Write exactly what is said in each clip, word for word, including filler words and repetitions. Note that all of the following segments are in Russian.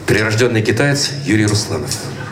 Прирожденный китаец Юрий Русланов.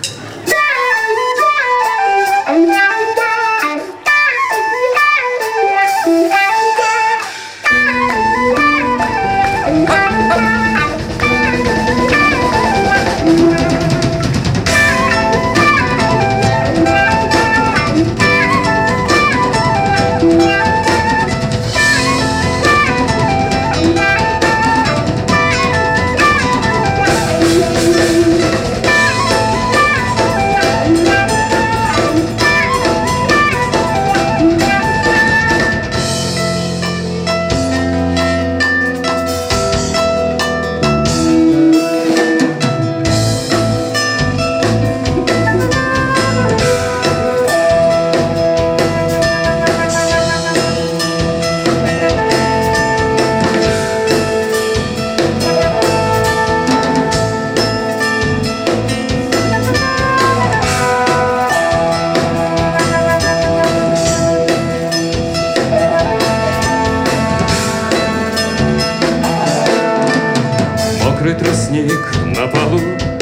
Мокрый тростник на полу,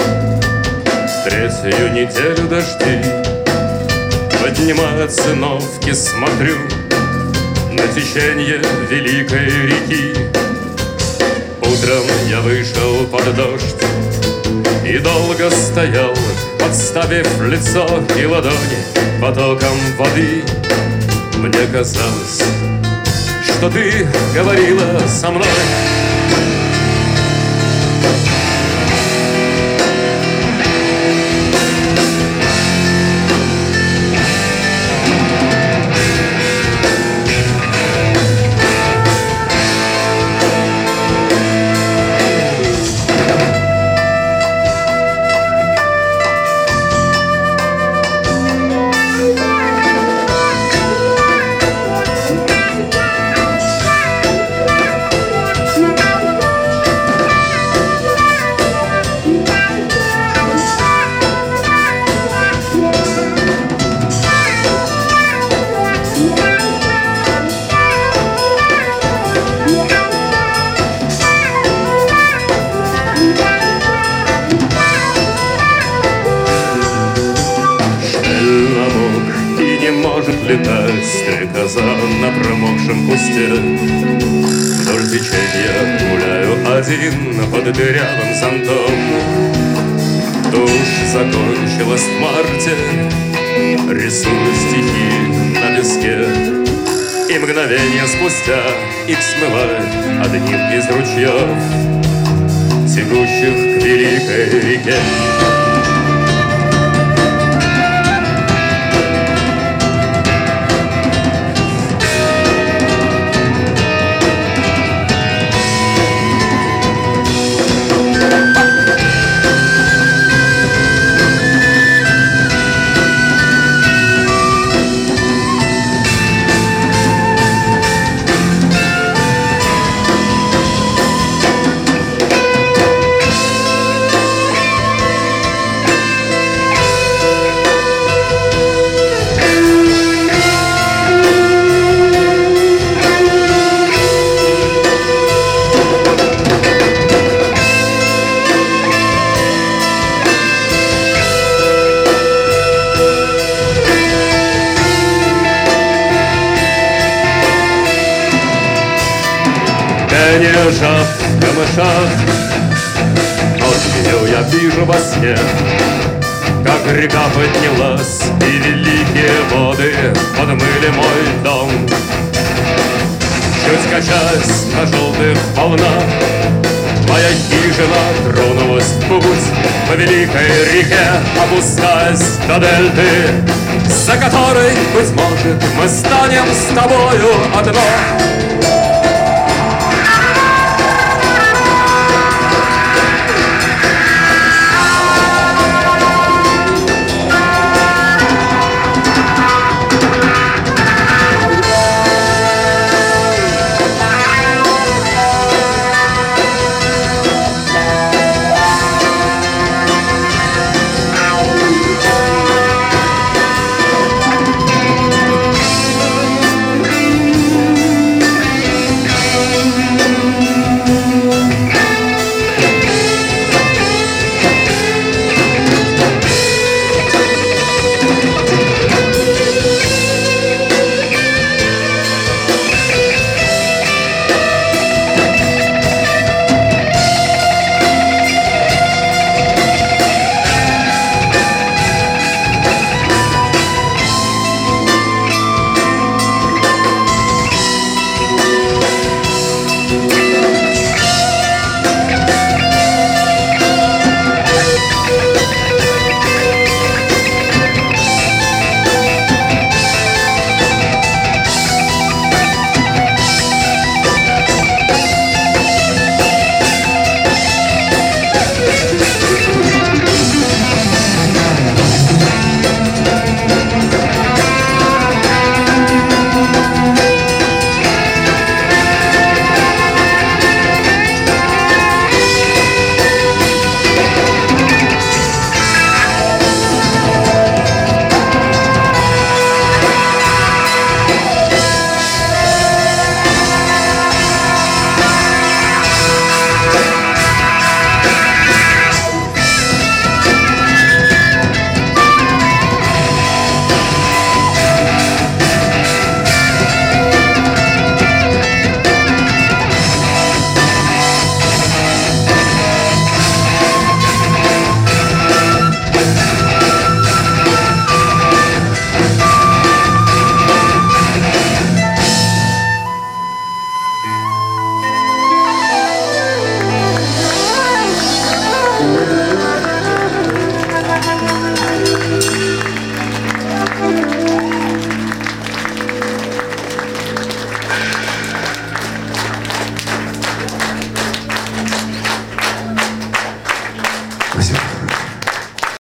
третью неделю дожди. Поднимая циновки, смотрю на течение великой реки. Утром я вышел под дождь и долго стоял, подставив лицо и ладони потоком воды. Мне казалось, что ты говорила со мной. Летать стрекоза на промокшем кусте. Вдоль течения гуляю один под дырявым зонтом. Тушь закончилась в марте, рисую стихи на песке. И мгновение спустя их смывает одним из ручьев, текущих к великой реке. Жав в камышах, ночью я вижу во сне, как река поднялась, и великие воды подмыли мой дом. Чуть качаясь на желтых волнах, моя хижина тронулась в путь по великой реке, опускаясь до дельты, за которой, быть может, мы станем с тобою одно. Спасибо.